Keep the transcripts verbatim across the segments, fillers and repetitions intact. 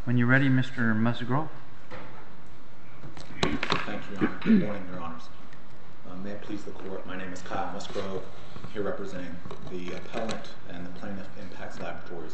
When you're ready, Mister Musgrove. Thank you, Your Honor. Good morning, Your Honors. Uh, may it please the Court, my name is Kyle Musgrove, here representing the appellant and the plaintiff Impax Laboratories.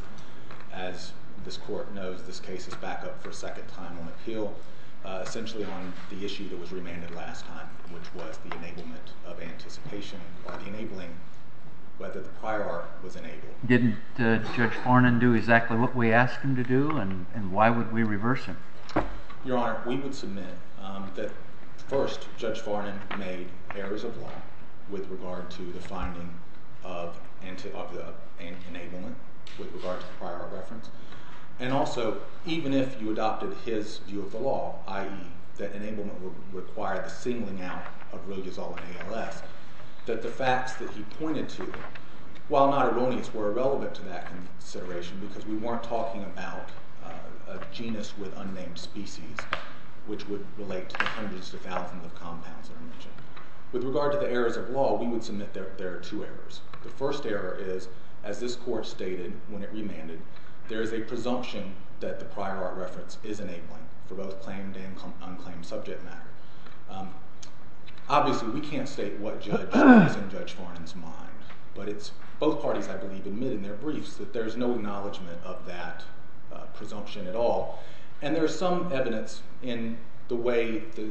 As this Court knows, this case is back up for a second time on appeal, uh, essentially on the issue that was remanded last time, which was the enablement of anticipation, or the enabling, whether the prior art was enabled. Didn't uh, Judge Farnan do exactly what we asked him to do, and, and why would we reverse him? Your Honor, we would submit um, that first, Judge Farnan made errors of law with regard to the finding of, anti of the an enablement with regard to the prior art reference. And also, even if you adopted his view of the law, that is that enablement would require the singling out of riluzole and A L S, that the facts that he pointed to, while not erroneous, were irrelevant to that consideration because we weren't talking about uh, a genus with unnamed species, which would relate to the hundreds to thousands of compounds that are mentioned. With regard to the errors of law, we would submit that there are two errors. The first error is, as this Court stated when it remanded, there is a presumption that the prior art reference is enabling for both claimed and unclaimed subject matter. Um, obviously, we can't state what judge is in Judge Farnan's mind, but it's both parties, I believe, admit in their briefs that there's no acknowledgement of that uh, presumption at all. And there's some evidence in the way the,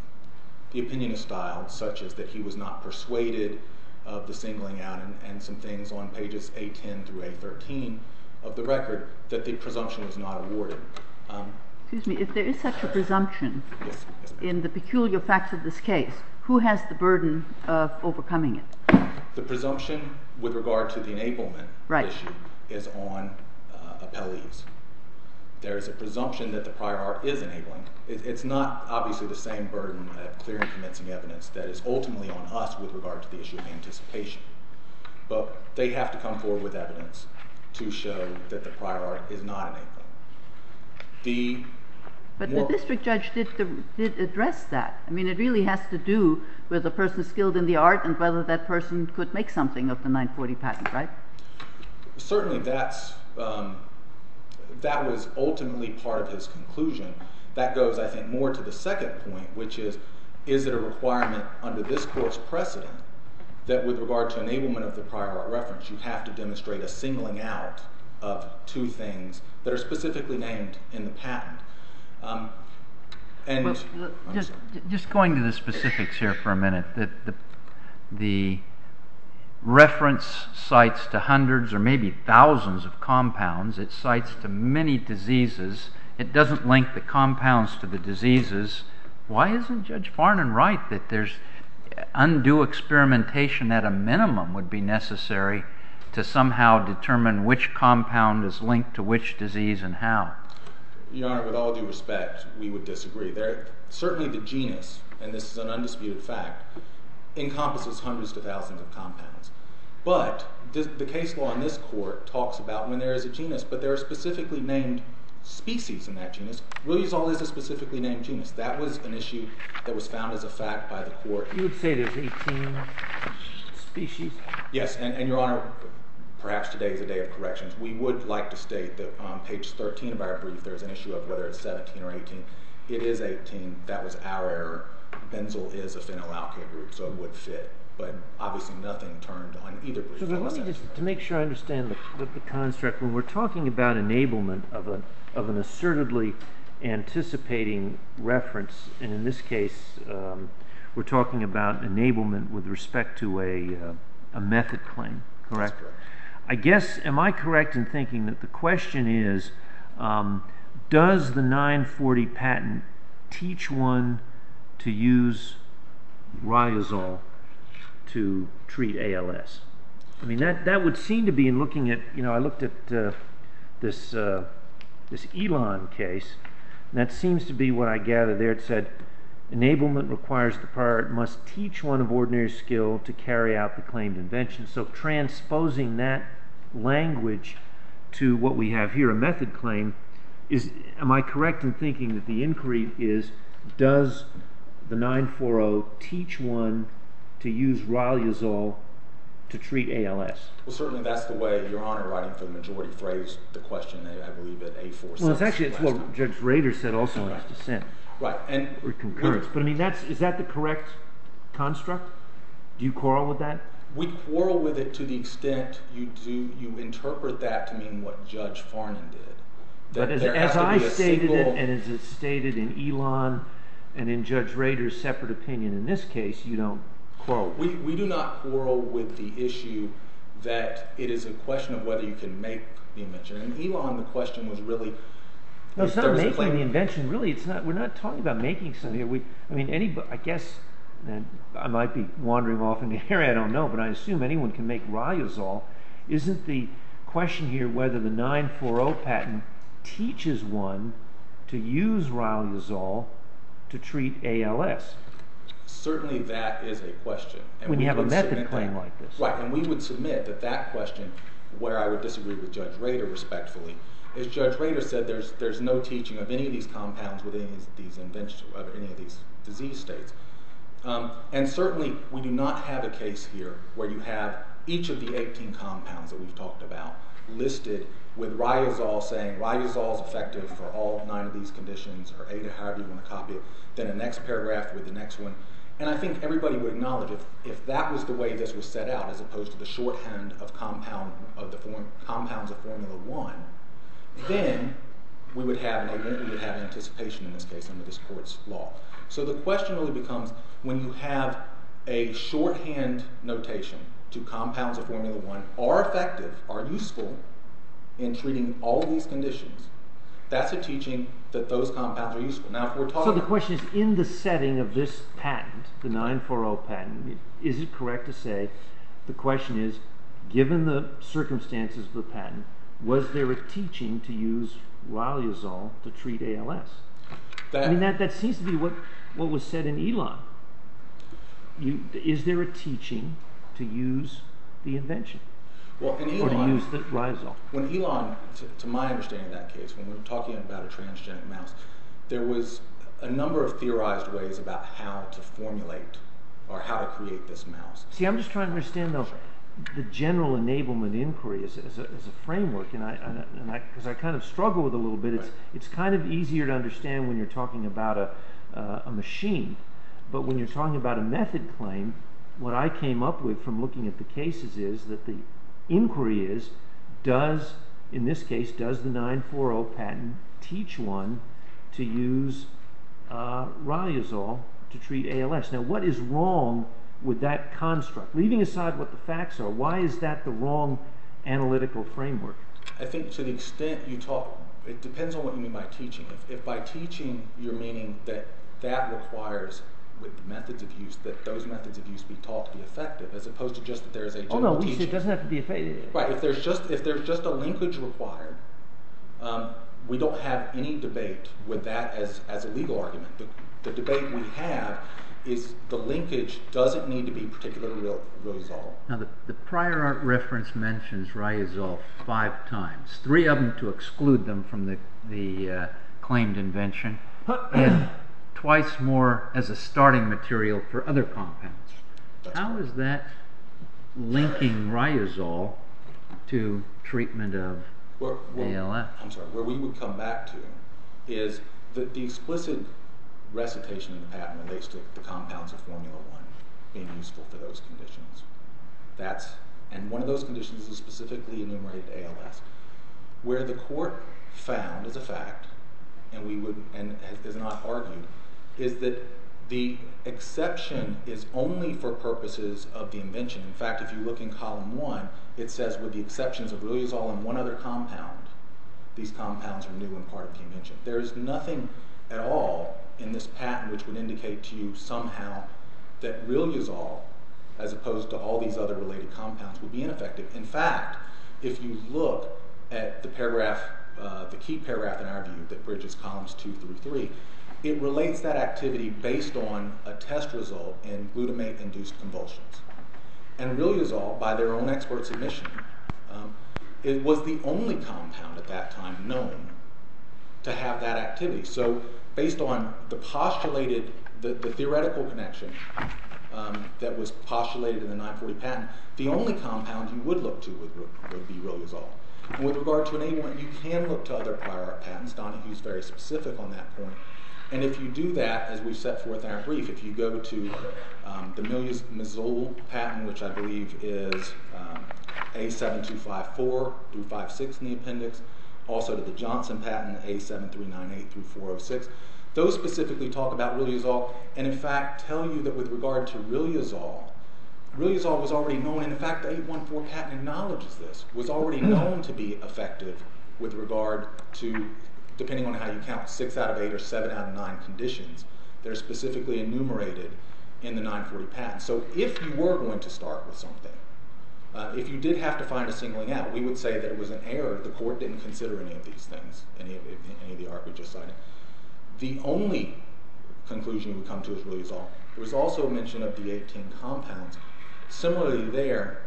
the opinion is styled, such as that he was not persuaded of the singling out, and, and some things on pages A ten through A thirteen of the record that the presumption was not awarded. Um, Excuse me, if there is such a presumption yes, yes, in the peculiar facts of this case, who has the burden of overcoming it? The presumption with regard to the enablement right. issue is on uh, appellees. There is a presumption that the prior art is enabling. It, it's not obviously the same burden of clear and convincing evidence that is ultimately on us with regard to the issue of anticipation. But they have to come forward with evidence to show that the prior art is not enabling. The But the district judge did, the, did address that. I mean, it really has to do with a person skilled in the art and whether that person could make something of the nine forty patent, right? Certainly that's, um, that was ultimately part of his conclusion. That goes, I think, more to the second point, which is, is it a requirement under this Court's precedent that with regard to enablement of the prior art reference, you have to demonstrate a singling out of two things that are specifically named in the patent. Um, and well, just, just going to the specifics here for a minute, that the, the reference cites to hundreds or maybe thousands of compounds. It cites to many diseases. It doesn't link the compounds to the diseases. Why isn't Judge Farnan right that there's undue experimentation at a minimum would be necessary to somehow determine which compound is linked to which disease and how? Your Honor, with all due respect, we would disagree. There, certainly the genus, and this is an undisputed fact, encompasses hundreds to thousands of compounds. But this, the case law in this Court talks about when there is a genus, but there are specifically named species in that genus. Riluzole is a specifically named genus. That was an issue that was found as a fact by the Court. You would say there's eighteen species? Yes, and, and Your Honor, perhaps today is a day of corrections. We would like to state that on page thirteen of our brief, there's an issue of whether it's seventeen or eighteen. It is eighteen. That was our error. Benzyl is a phenylalkyl group, so it would fit. But obviously nothing turned on either brief. So let me just, to make sure I understand the, the, the construct, when we're talking about enablement of, a, of an assertedly anticipating reference, and in this case um, we're talking about enablement with respect to a, uh, a method claim, correct? That's correct. I guess, am I correct in thinking that the question is, um, does the nine forty patent teach one to use riluzole to treat A L S? I mean, that, that would seem to be, in looking at, you know, I looked at uh, this, uh, this Elon case, and that seems to be what I gather there. It said, enablement requires the prior art must teach one of ordinary skill to carry out the claimed invention. So transposing that language to what we have here, a method claim, is, am I correct in thinking that the inquiry is, does the nine forty teach one to use riluzole to treat A L S? Well, certainly that's the way Your Honor, writing for the majority, phrased the question, I believe, at A forty-six. Well, it's actually it's what time. Judge Rader said also in Right. his dissent. Right, and Or concurrence. we, But I mean, that's is that the correct construct? Do you quarrel with that? we quarrel with it to the extent you do you interpret that to mean what Judge Farnan did. That But as, there has as to I be a stated single- it, and as it's stated in Elon and in Judge Rader's separate opinion in this case, you don't quarrel with We, it. we do not quarrel with the issue that it is a question of whether you can make the invention. In Elon, the question was really... No, it's if not there was a making claim- the invention. Really, it's not. We're not talking about making something here. We, I mean, any. I guess, and I might be wandering off in the area. I don't know, but I assume anyone can make Riazol. Isn't the question here whether the nine forty patent teaches one to use Riazol to treat A L S? Certainly that is a question. And When we you have a would method submit claim that. like this. Right, and we would submit that that question, where I would disagree with Judge Rader respectfully, is Judge Rader said there's there's no teaching of any of these compounds with any of these inventions, of any of these disease states. Um, and certainly we do not have a case here where you have each of the eighteen compounds that we've talked about listed with Riazol saying Riazol is effective for all nine of these conditions, or eight, or however you want to copy it, then a next paragraph with the next one. And I think everybody would acknowledge if, if that was the way this was set out, as opposed to the shorthand of compound of the form, compounds of Formula One, then we would have an, we would have anticipation in this case under this court's law. So the question really becomes, when you have a shorthand notation to compounds of Formula One are effective, are useful in treating all of these conditions, that's a teaching that those compounds are useful. Now, if we're talking... So the question is, in the setting of this patent, the nine forty patent, is it correct to say the question is, given the circumstances of the patent, was there a teaching to use Riazol to treat A L S? that, I mean, that, that seems to be what, what was said in Elon. You, is there a teaching to use the invention? well, in Or to Elon, use the Riazol? when Elon, to, to my understanding of that case, when we were talking about a transgenic mouse, there was a number of theorized ways about how to formulate or how to create this mouse. See, I'm just trying to understand, though, the general enablement inquiry as, as, a, as a framework, and I, and I, because I kind of struggle with it a little bit. It's Right. it's kind of easier to understand when you're talking about a uh, a machine, but when you're talking about a method claim, what I came up with from looking at the cases is that the inquiry is, does, in this case, does the nine forty patent teach one to use uh, Riazol to treat A L S? Now, what is wrong with that construct? Leaving aside what the facts are, why is that the wrong analytical framework? I think to the extent you talk, it depends on what you mean by teaching. If, if by teaching you're meaning that that requires, with the methods of use, that those methods of use be taught to be effective, as opposed to just that there's a general Oh no, we teaching. said it doesn't have to be effective. Right. If there's just if there's just a linkage required, um, we don't have any debate with that as as a legal argument. The, the debate we have is the linkage doesn't need to be particularly real, resolved. Now, the, the prior art reference mentions Riazol five times, three of them to exclude them from the, the uh, claimed invention, and twice more as a starting material for other compounds. That's How correct. is that linking Riazol to treatment of Where, where, A L S? I'm sorry. Where we would come back to is that the explicit recitation in the patent relates to the compounds of Formula One being useful for those conditions. That's and one of those conditions is specifically enumerated A L S, where the court found as a fact, and we would and has, is not argued, is that the exception is only for purposes of the invention. In fact, if you look in column one, it says with the exceptions of Riazol and one other compound, these compounds are new and part of the invention. There is nothing at all in this patent which would indicate to you somehow that Riazol, as opposed to all these other related compounds, would be ineffective. In fact, if you look at the paragraph, uh, the key paragraph in our view that bridges columns two through three, it relates that activity based on a test result in glutamate-induced convulsions. And Riazol, by their own expert submission, um, it was the only compound at that time known to have that activity. So based on the postulated, the, the theoretical connection um, that was postulated in the nine forty patent, the only compound you would look to would, would be riluzole. And with regard to enablement, you can look to other prior art patents. Donahue's very specific on that point. And if you do that, as we've set forth in our brief, if you go to um, the Mizol patent, which I believe is um, A seven two five four through five six in the appendix, also to the Johnson patent, A seven three nine eight through four oh six, those specifically talk about riluzole, and in fact tell you that with regard to riluzole, riluzole was already known, and in fact the eight one four patent acknowledges this, was already known to be effective with regard to, depending on how you count, six out of eight or seven out of nine conditions that are specifically enumerated in the nine forty patent. So if you were going to start with something, uh, if you did have to find a singling out, we would say that it was an error. The court didn't consider any of these things, any of, any of the art we just cited. The only conclusion you would come to is riluzole. There was also mention of the eighteen compounds. Similarly there,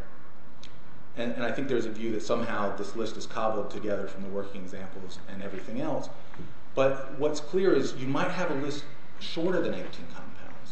and, and I think there's a view that somehow this list is cobbled together from the working examples and everything else, but what's clear is you might have a list shorter than eighteen compounds,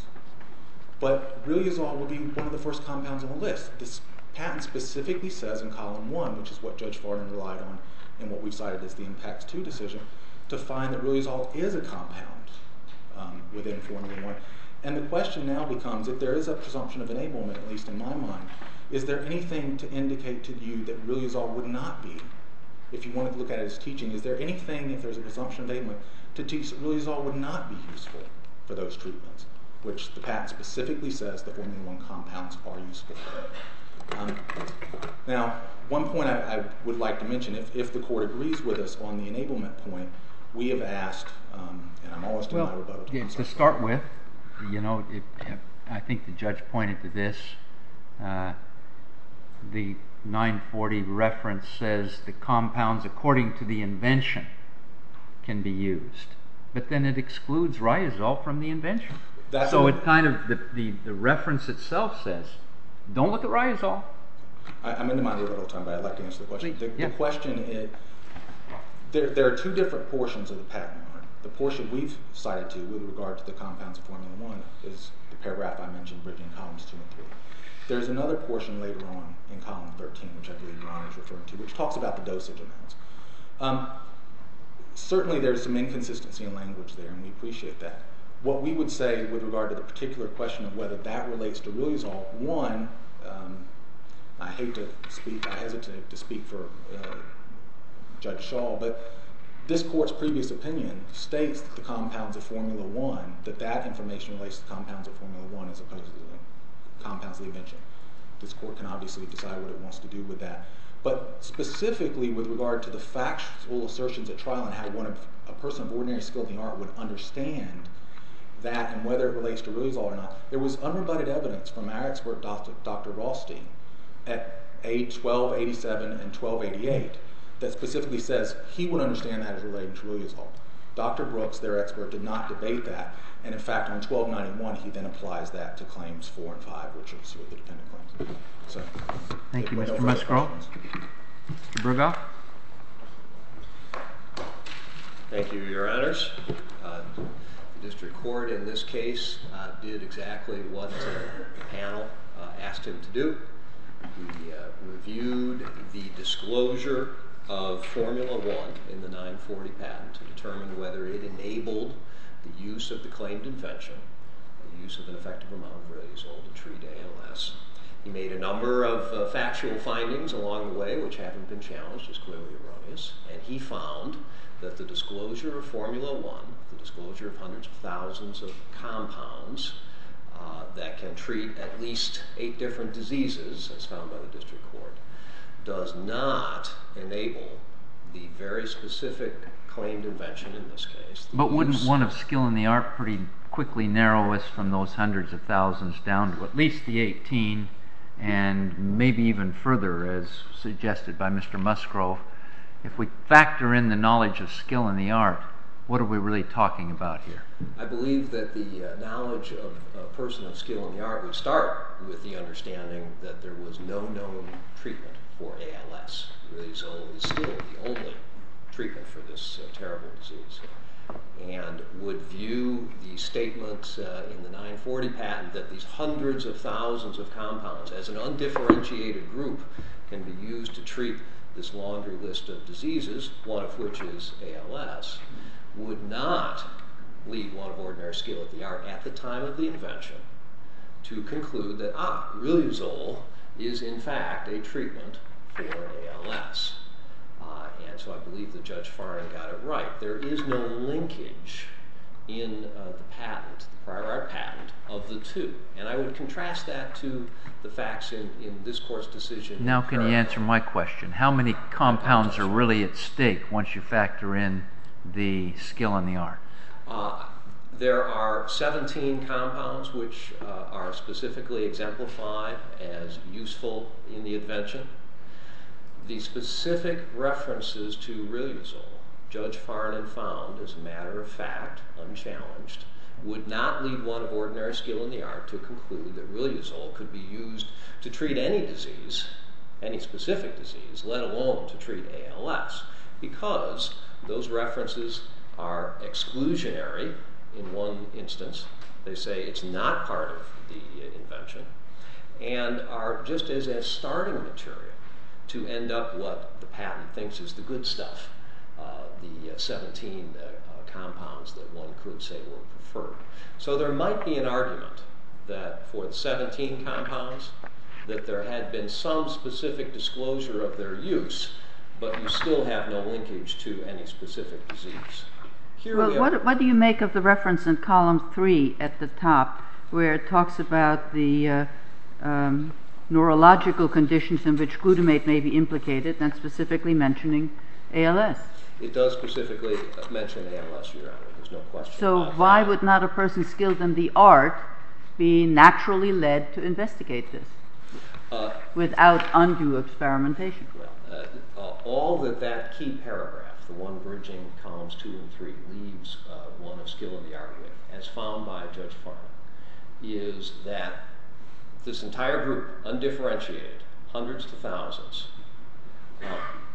but riluzole will be one of the first compounds on the list. This patent specifically says in column one, which is what Judge Farnan relied on and what we've cited as the Impacts two decision, to find that riluzole is a compound um, within Formula one. And the question now becomes, if there is a presumption of enablement, at least in my mind, is there anything to indicate to you that riluzole would not be? If you wanted to look at it as teaching, is there anything, if there's a presumption of enablement, to teach that riluzole would not be useful for those treatments, which the patent specifically says the Formula one compounds are useful for. Um, now, one point I, I would like to mention, if, if the court agrees with us on the enablement point, we have asked, um, and I'm almost in well, my rebuttal to yeah, to start with, you know, it, I think the judge pointed to this. Uh, the nine forty reference says the compounds according to the invention can be used, but then it excludes riluzole from the invention. That's so it kind of, the, the, the reference itself says, don't look at riluzole. I, I'm into my rebuttal time, but I'd like to answer the question. The, yeah. the question is, there, there are two different portions of the patent. The portion we've cited to with regard to the compounds of Formula one is the paragraph I mentioned, bridging columns two and three. There's another portion later on in column thirteen, which I believe Your Honor is referring to, which talks about the dosage amounts. Um, certainly there's some inconsistency in language there, and we appreciate that. What we would say with regard to the particular question of whether that relates to riluzole, one, um, I hate to speak, I hesitate to speak for uh, Judge Shaw, but this court's previous opinion states that the compounds of Formula one, that that information relates to the compounds of Formula one as opposed to the compounds of the invention. This court can obviously decide what it wants to do with that. But specifically with regard to the factual assertions at trial and how one of, a person of ordinary skill in the art would understand that and whether it relates to riluzole or not, there was unrebutted evidence from our expert, Doctor Doctor Rothstein, at A twelve eighty-seven and twelve eighty-eight, that specifically says he would understand that as relating to riluzole. Doctor Brooks, their expert, did not debate that, and in fact on twelve ninety-one he then applies that to claims four and five, which are the dependent claims. So, thank you, Mister Musgrove. Mister Burgoff. Thank you, Your Honors. Uh, the district court in this case uh, did exactly what uh, the panel uh, asked him to do. He uh, reviewed the disclosure of Formula one in the nine forty patent to determine whether it enabled the use of the claimed invention, the use of an effective amount of riluzole to treat A L S. He made a number of uh, factual findings along the way which haven't been challenged as clearly erroneous, and he found that the disclosure of Formula one, the disclosure of hundreds of thousands of compounds uh, that can treat at least eight different diseases, as found by the district court, does not enable the very specific claimed invention in this case. But wouldn't one of skill in the art pretty quickly narrow us from those hundreds of thousands down to at least the eighteen, and maybe even further, as suggested by Mister Musgrove? If we factor in the knowledge of skill in the art, what are we really talking about here? I believe that the uh, knowledge of a person of skill in the art would start with the understanding that there was no known treatment for A L S. Riluzole is still the only treatment for this uh, terrible disease. and would view the statement uh, in the nine forty patent that these hundreds of thousands of compounds as an undifferentiated group can be used to treat this laundry list of diseases, one of which is A L S, would not lead one of ordinary skill at the art at the time of the invention to conclude that, ah, riluzole is in fact a treatment for A L S. Uh, and so I believe that Judge Farnan got it right. There is no linkage in uh, the patent, the prior art patent, of the two. And I would contrast that to the facts in, in this court's decision. Now can you answer my question? How many compounds are really at stake once you factor in the skill in the art? Uh, there are seventeen compounds which uh, are specifically exemplified as useful in the invention. The specific references to riluzole, Judge Farnan found, as a matter of fact, unchallenged, would not lead one of ordinary skill in the art to conclude that riluzole could be used to treat any disease, any specific disease, let alone to treat A L S, because those references are exclusionary in one instance. They say it's not part of the uh, invention, and are just as a starting material to end up what the patent thinks is the good stuff, uh, the uh, seventeen uh, uh, compounds that one could say were preferred. So there might be an argument that for the seventeen compounds, that there had been some specific disclosure of their use, but you still have no linkage to any specific disease. Here well, we what, what do you make of the reference in column three at the top, where it talks about the uh, um, neurological conditions in which glutamate may be implicated, and specifically mentioning A L S? It does specifically mention A L S, Your Honor. There's no question. So about why that. would not a person skilled in the art be naturally led to investigate this Uh, without undue experimentation? Well, uh, uh, all that that key paragraph, the one bridging columns two and three, leaves uh, one of skill in the art with, as found by Judge Farnan, is that this entire group, undifferentiated, hundreds to thousands, uh,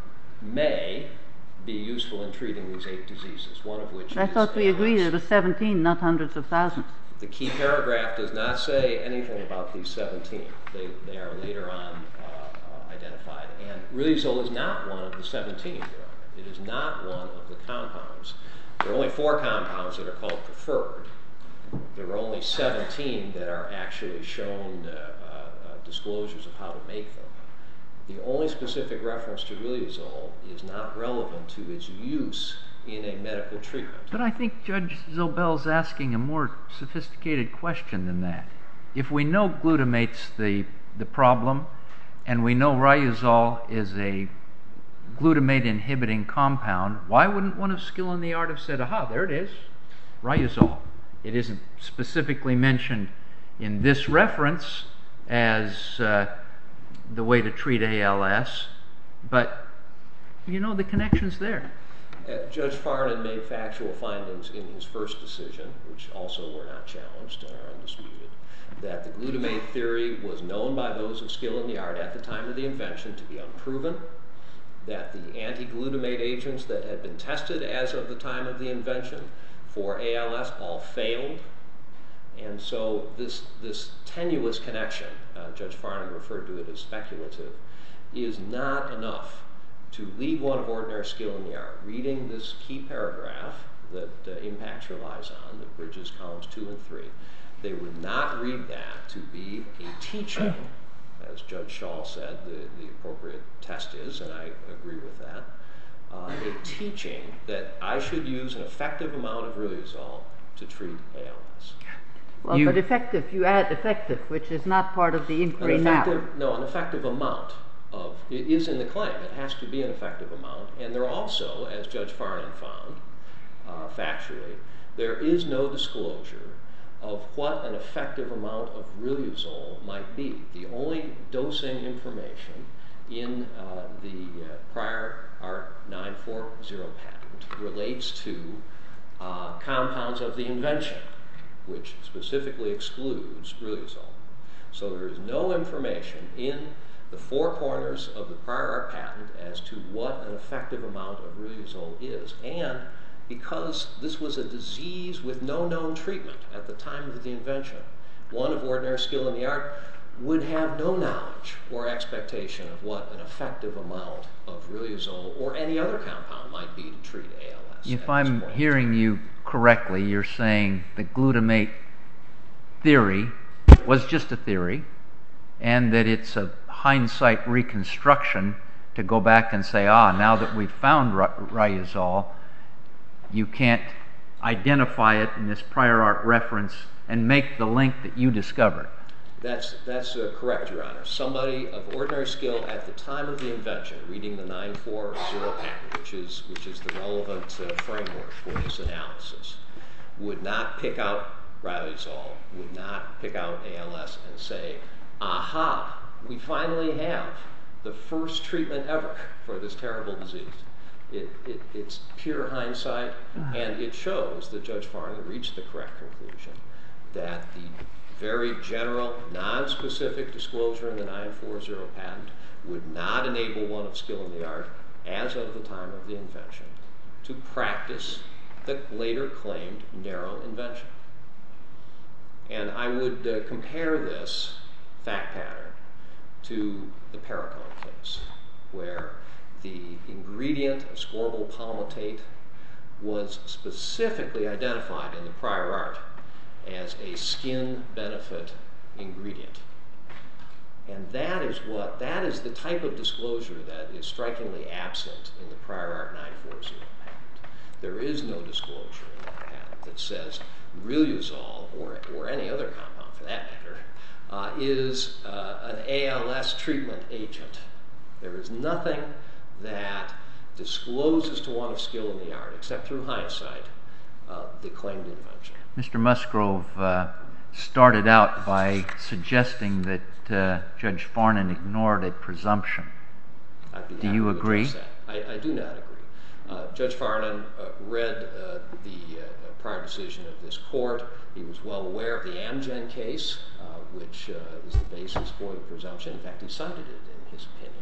may be useful in treating these eight diseases, one of which I is thought we A L S. agreed it was seventeen, not hundreds of thousands. The key paragraph does not say anything about these seventeen. They, they are later on uh, uh, identified. And riluzole is not one of the seventeen, Your Honor. It is not one of the compounds. There are only four compounds that are called preferred. There are only seventeen that are actually shown uh, uh, uh, disclosures of how to make them. The only specific reference to riluzole is not relevant to its use in a medical treatment. But I think Judge Zobel's asking a more sophisticated question than that. If we know glutamate's the, the problem, and we know riluzole is a glutamate inhibiting compound, why wouldn't one of skill in the art have said, aha, there it is, riluzole. It isn't specifically mentioned in this reference as uh, the way to treat A L S, but you know the connection's there. Uh, Judge Farnan made factual findings in his first decision, which also were not challenged and are undisputed, that the glutamate theory was known by those of skill in the art at the time of the invention to be unproven, that the anti-glutamate agents that had been tested as of the time of the invention for A L S all failed, and so this, this tenuous connection, uh, Judge Farnan referred to it as speculative, is not enough to lead one of ordinary skill in the art, reading this key paragraph that uh, Impact relies on, that bridges columns two and three. They would not read that to be a teaching, as Judge Schall said, the, the appropriate test is, and I agree with that, uh, a teaching that I should use an effective amount of riluzole to treat A L S. Well, You- but effective, you add effective, which is not part of the inquiry An now. effective, no, an effective amount of, it is in the claim, it has to be an effective amount, and there also, as Judge Farnan found, uh, factually, there is no disclosure of what an effective amount of riluzole might be. The only dosing information in uh, the uh, prior art nine forty patent relates to uh, compounds of the invention, which specifically excludes riluzole. So there is no information in the four corners of the prior art patent as to what an effective amount of riluzole is. And because this was a disease with no known treatment at the time of the invention. One of ordinary skill in the art would have no knowledge or expectation of what an effective amount of riluzole or any other compound might be to treat A L S. If I'm hearing you correctly, you're saying the glutamate theory was just a theory, and that it's a hindsight reconstruction to go back and say, ah, now that we've found riluzole, you can't identify it in this prior art reference and make the link that you discovered. That's, that's uh, correct, Your Honor. Somebody of ordinary skill at the time of the invention, reading the nine forty patent, which is, which is the relevant uh, framework for this analysis, would not pick out riluzole, would not pick out A L S and say, aha, we finally have the first treatment ever for this terrible disease. It, it, it's pure hindsight, and it shows that Judge Farnan reached the correct conclusion that the very general, non-specific disclosure in the nine forty patent would not enable one of skill in the art, as of the time of the invention, to practice the later claimed narrow invention. And I would uh, compare this fact pattern to the Paracone case, where the ingredient ascorbyl palmitate was specifically identified in the prior art as a skin benefit ingredient. And that is what, that is the type of disclosure that is strikingly absent in the prior art nine forty patent. There is no disclosure in that patent that says riluzole, or, or any other compound for that matter, uh, is uh, an A L S treatment agent. There is nothing that discloses to one of skill in the art, except through hindsight, uh, the claimed invention. Mister Musgrove uh, started out by suggesting that uh, Judge Farnan ignored a presumption. I'd be Do happy you to agree? address that. I, I do not agree. Uh, Judge Farnan uh, read uh, the uh, prior decision of this court. He was well aware of the Amgen case, uh, which uh, is the basis for the presumption. In fact, he cited it in his opinion.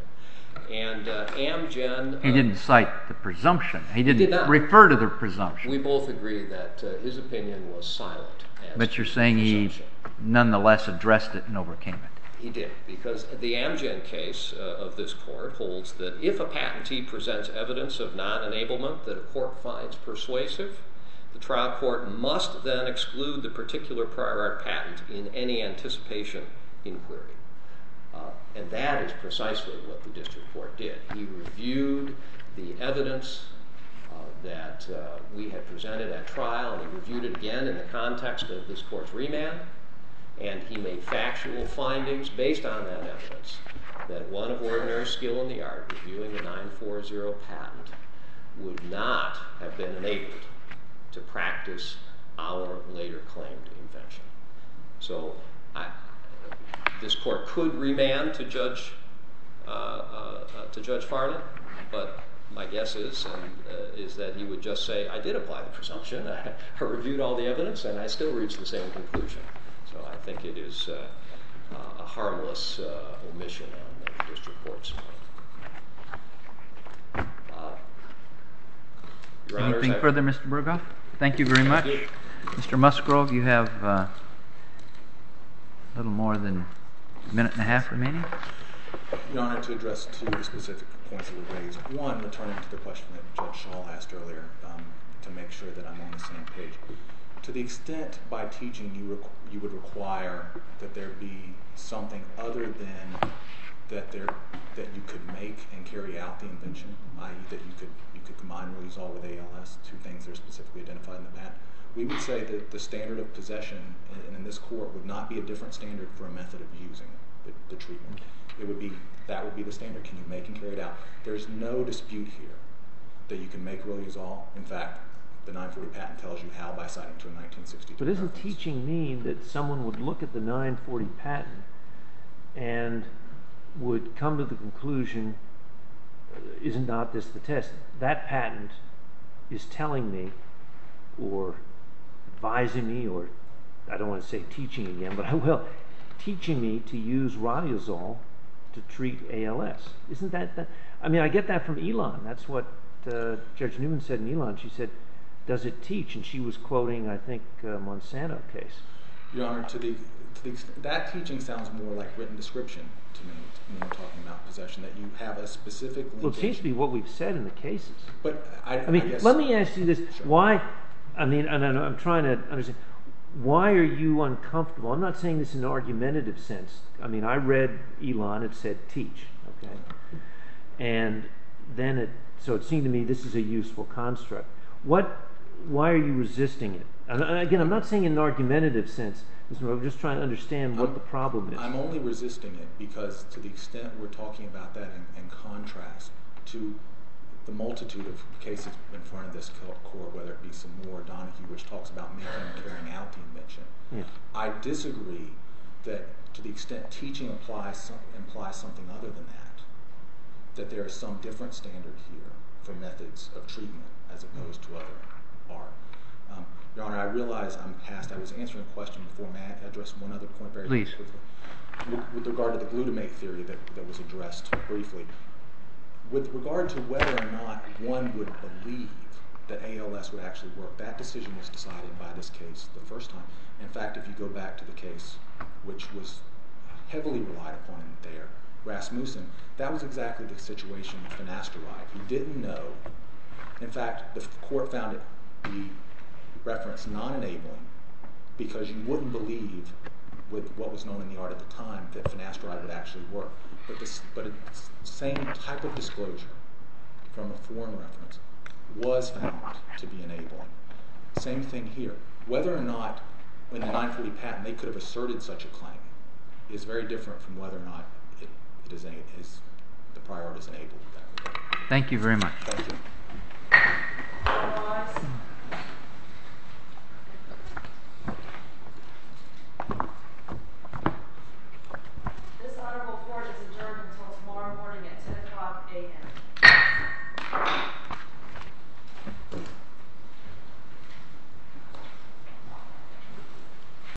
And uh, Amgen... Uh, he didn't cite the presumption. He didn't did not. refer to the presumption. We both agree that uh, his opinion was silent. As But you're to saying the he presumption. nonetheless addressed it and overcame it. He did, because the Amgen case uh, of this court holds that if a patentee presents evidence of non-enablement that a court finds persuasive, the trial court must then exclude the particular prior art patent in any anticipation inquiry. Uh, and that is precisely what the district court did. He reviewed the evidence uh, that uh, we had presented at trial, and he reviewed it again in the context of this court's remand, and he made factual findings based on that evidence that one of ordinary skill in the art, reviewing the nine forty patent, would not have been enabled to practice our later claimed invention. So I, this court could remand to Judge uh, uh, to Judge Farnan, but my guess is and, uh, is that he would just say, I did apply the presumption, I, I reviewed all the evidence, and I still reached the same conclusion. So I think it is uh, uh, a harmless uh, omission on the district court's part. Uh, Your Honors, Anything I- further, Mister Burghoff? Thank you very much. you. Mister Musgrove, you have uh, a little more than a minute and a half remaining. Your Honor, to address two specific points that were raised. One, returning to the question that Judge Schall asked earlier, um, to make sure that I'm on the same page. To the extent by teaching you requ- you would require that there be something other than that there that you could make and carry out the invention, that is, that you could you could combine riluzole with A L S, two things that are specifically identified in the patent. We would say that the standard of possession, and in this court, would not be a different standard for a method of using the, the treatment. It would be that would be the standard. Can you make and carry it out? There's no dispute here that you can make riluzole. In fact, the nine forty patent tells you how by citing to a nineteen sixty-two. But isn't reference. teaching mean that someone would look at the nine forty patent and would come to the conclusion, isn't not this the test? That patent is telling me, or advising me, or I don't want to say teaching again, but I will, teaching me to use riluzole to treat A L S. Isn't that, that I mean, I get that from Elon. That's what uh, Judge Newman said in Elon. She said, does it teach? And she was quoting, I think, uh, Monsanto case. Your Honor, to the, to the extent, that teaching sounds more like written description to me when we're talking about possession, that you have a specific linkage. Well, it seems to be what we've said in the cases. But I, I mean, I guess, let me ask you this. Sure. Why, I mean, and I'm I'm trying to understand, why are you uncomfortable? I'm not saying this in an argumentative sense. I mean, I read Elon, it said teach, okay? And then it, so it seemed to me this is a useful construct. What, why are you resisting it? And again, I'm not saying in an argumentative sense. I'm just trying to understand what I'm, the problem is. I'm only resisting it because to the extent we're talking about that in, in contrast to the multitude of cases in front of this court, whether it be Samore or Donahue, which talks about making and carrying out the invention, yeah. I disagree that to the extent teaching applies some, implies something other than that, that there is some different standard here for methods of treatment as opposed to other art. Um, Your Honor, I realize I'm past. I was answering a question before. May I address one other point very Please. quickly? With, with regard to the glutamate theory that, that was addressed briefly, with regard to whether or not one would believe that A L S would actually work, that decision was decided by this case the first time. In fact, if you go back to the case, which was heavily relied upon there, Rasmussen, that was exactly the situation with finasteride. He didn't know. In fact, the court found it the reference non-enabling because you wouldn't believe with what was known in the art at the time that finasteride would actually work. But the but it's same type of disclosure from a foreign reference was found to be enabling. Same thing here. Whether or not in the nine forty patent they could have asserted such a claim is very different from whether or not it, it is, a, is the prior art is enabled. Thank you very much. Thank you.